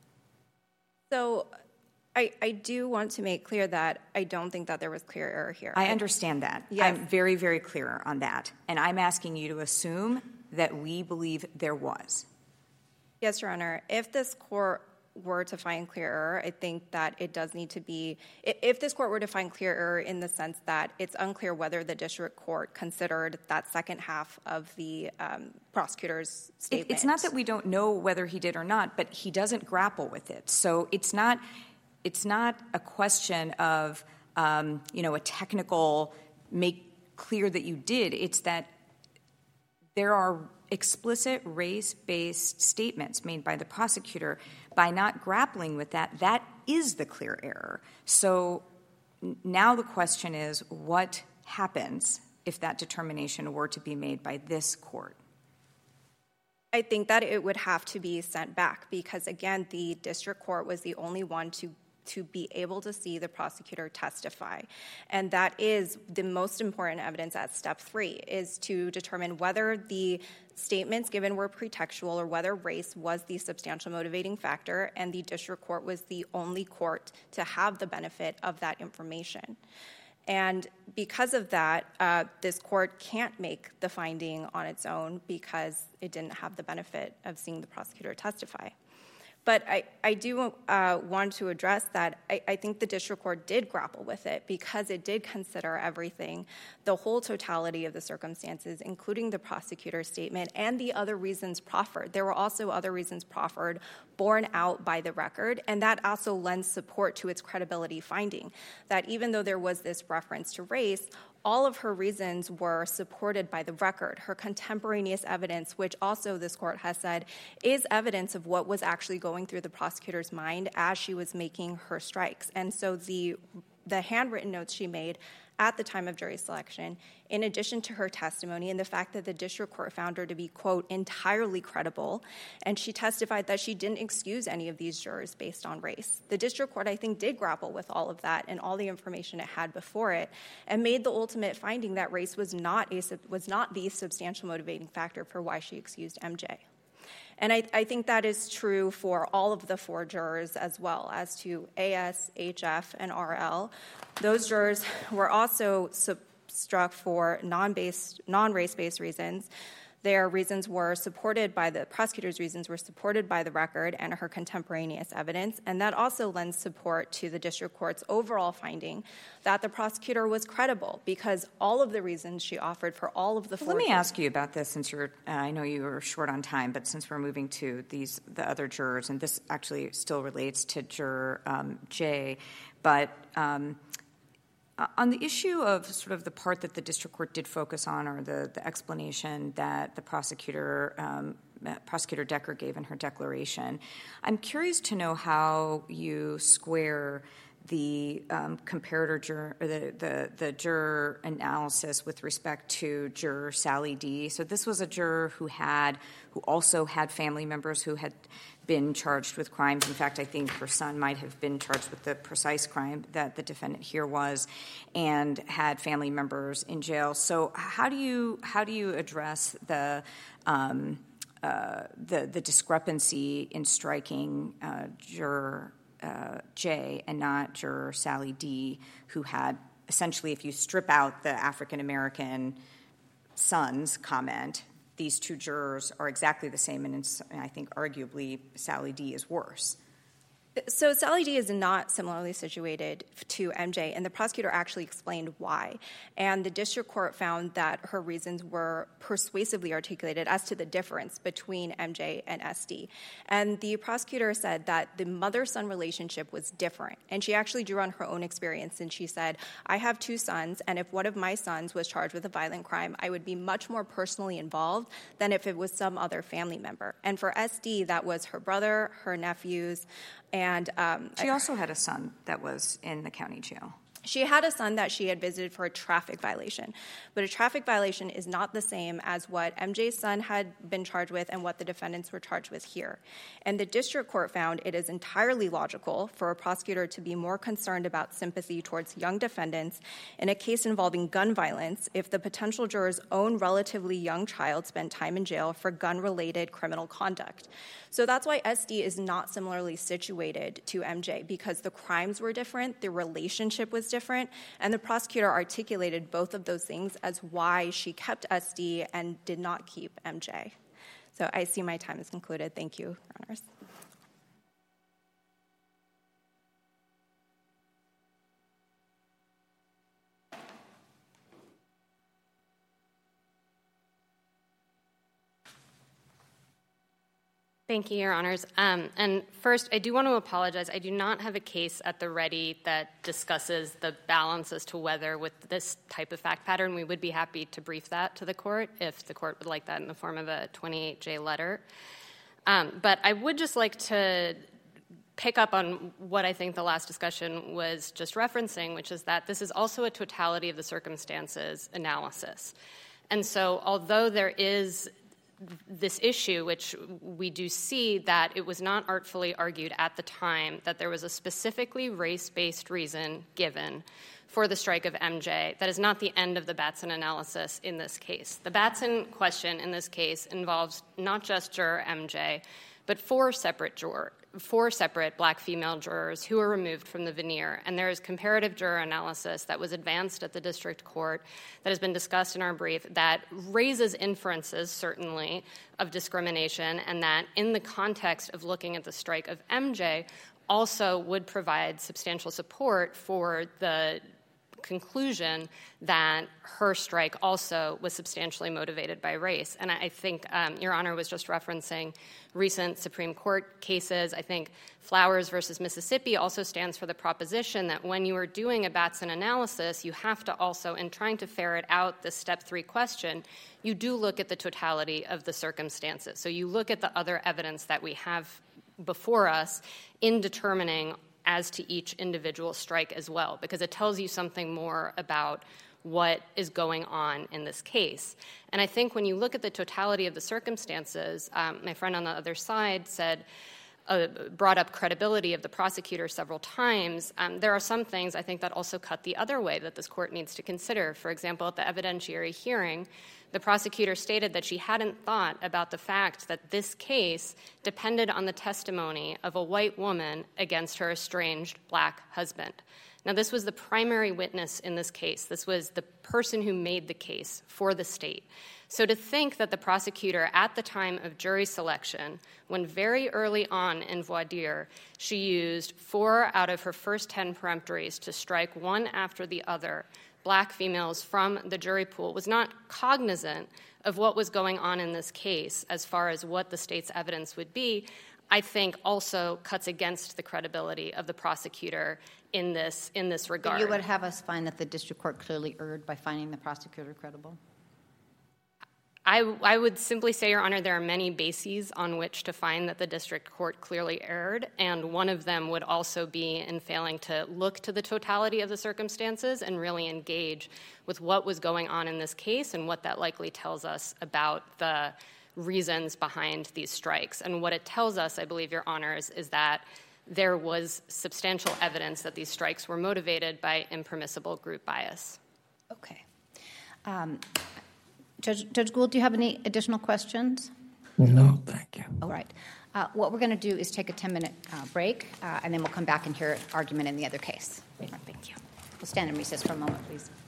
So I, I do want to make clear that I don't think that there was clear error here. I understand that. Yes. I'm very, very clear on that. And I'm asking you to assume that we believe there was. Yes, Your Honor. If this court were to find clear error, I think that it does need to be, if this court were to find clear error in the sense that it's unclear whether the district court considered that second half of the um, prosecutor's statement. It's not that we don't know whether he did or not, but he doesn't grapple with it. So it's not, it's not a question of, um, you know, a technical make clear that you did. It's that there are explicit race-based statements made by the prosecutor. By not grappling with that, that is the clear error. So now the question is, what happens if that determination were to be made by this court? I think that it would have to be sent back because, again, the district court was the only one to to be able to see the prosecutor testify. And that is the most important evidence at step three, is to determine whether the statements given were pretextual or whether race was the substantial motivating factor, and the district court was the only court to have the benefit of that information. And because of that, uh, this court can't make the finding on its own because it didn't have the benefit of seeing the prosecutor testify. But I, I do uh, want to address that. I, I think the district court did grapple with it because it did consider everything, the whole totality of the circumstances, including the prosecutor's statement and the other reasons proffered. There were also other reasons proffered borne out by the record, and that also lends support to its credibility finding, that even though there was this reference to race, all of her reasons were supported by the record. Her contemporaneous evidence, which also this court has said is evidence of what was actually going through the prosecutor's mind as she was making her strikes. And so the the handwritten notes she made at the time of jury selection, in addition to her testimony and the fact that the district court found her to be, quote, entirely credible, and she testified that she didn't excuse any of these jurors based on race. The district court, I think, did grapple with all of that and all the information it had before it and made the ultimate finding that race was not, a, was not the substantial motivating factor for why she excused M J. And I, I think that is true for all of the four jurors as well, as to A S, H F, and R L. Those jurors were also sub- struck for non-based, non-race-based reasons. Their reasons were supported by the prosecutor's reasons were supported by the record and her contemporaneous evidence, and that also lends support to the district court's overall finding that the prosecutor was credible because all of the reasons she offered for all of the four. Let me ask you about this, since you're. Uh, I know you were short on time, but since we're moving to these the other jurors, and this actually still relates to juror um, J, but. Um, Uh, on the issue of sort of the part that the district court did focus on, or the, the explanation that the prosecutor, um, Prosecutor Decker gave in her declaration, I'm curious to know how you square the um, comparator juror, or the, the, the juror analysis with respect to juror Sally D. So this was a juror who had, who also had family members who had been charged with crimes. In fact, I think her son might have been charged with the precise crime that the defendant here was, and had family members in jail. So how do you how do you address the um, uh, the, the discrepancy in striking uh, juror uh, J and not juror Sally D, who had essentially, if you strip out the African American son's comment, these two jurors are exactly the same, and I think arguably Sally D is worse. So Sally D is not similarly situated to M J, and the prosecutor actually explained why. And the district court found that her reasons were persuasively articulated as to the difference between M J and S D. And the prosecutor said that the mother-son relationship was different. And she actually drew on her own experience, and she said, I have two sons, and if one of my sons was charged with a violent crime, I would be much more personally involved than if it was some other family member. And for S D, that was her brother, her nephews, and um, she also had a son that was in the county jail. She had a son that she had visited for a traffic violation. But a traffic violation is not the same as what M J's son had been charged with and what the defendants were charged with here. And the district court found it is entirely logical for a prosecutor to be more concerned about sympathy towards young defendants in a case involving gun violence if the potential juror's own relatively young child spent time in jail for gun-related criminal conduct. So that's why S D is not similarly situated to M J, because the crimes were different, the relationship was different, and the prosecutor articulated both of those things as why she kept S D and did not keep M J. So I see my time is concluded. Thank you, Your Honors. Thank you, Your Honors. Um, and first, I do want to apologize. I do not have a case at the ready that discusses the balance as to whether with this type of fact pattern, we would be happy to brief that to the court if the court would like that in the form of a twenty-eight J letter. Um, but I would just like to pick up on what I think the last discussion was just referencing, which is that this is also a totality of the circumstances analysis. And so although there is this issue, which we do see that it was not artfully argued at the time that there was a specifically race-based reason given for the strike of M J. That is not the end of the Batson analysis in this case. The Batson question in this case involves not just juror M J, but four separate jurors. Four separate black female jurors who were removed from the veneer. And there is comparative juror analysis that was advanced at the district court that has been discussed in our brief that raises inferences, certainly, of discrimination, and that in the context of looking at the strike of M J also would provide substantial support for the conclusion that her strike also was substantially motivated by race. And I think um, Your Honor was just referencing recent Supreme Court cases. I think Flowers versus Mississippi also stands for the proposition that when you are doing a Batson analysis, you have to also, in trying to ferret out this step three question, you do look at the totality of the circumstances. So you look at the other evidence that we have before us in determining as to each individual strike as well, because it tells you something more about what is going on in this case. And I think when you look at the totality of the circumstances, um, my friend on the other side said, uh, brought up credibility of the prosecutor several times. Um, there are some things I think that also cut the other way that this court needs to consider. For example, at the evidentiary hearing, the prosecutor stated that she hadn't thought about the fact that this case depended on the testimony of a white woman against her estranged black husband. Now, this was the primary witness in this case. This was the person who made the case for the state. So to think that the prosecutor at the time of jury selection, when very early on in voir dire, she used four out of her first ten peremptories to strike one after the other black females from the jury pool, was not cognizant of what was going on in this case as far as what the state's evidence would be, I think also cuts against the credibility of the prosecutor in this in this regard. But you would have us find that the district court clearly erred by finding the prosecutor credible? I, I would simply say, Your Honor, there are many bases on which to find that the district court clearly erred, and one of them would also be in failing to look to the totality of the circumstances and really engage with what was going on in this case and what that likely tells us about the reasons behind these strikes. And what it tells us, I believe, Your Honors, is that there was substantial evidence that these strikes were motivated by impermissible group bias. Okay. Um, Judge, Judge Gould, do you have any additional questions? No, thank you. All right. Uh, what we're going to do is take a ten-minute uh, break, uh, and then we'll come back and hear argument in the other case. Thank you. We'll stand in recess for a moment, please.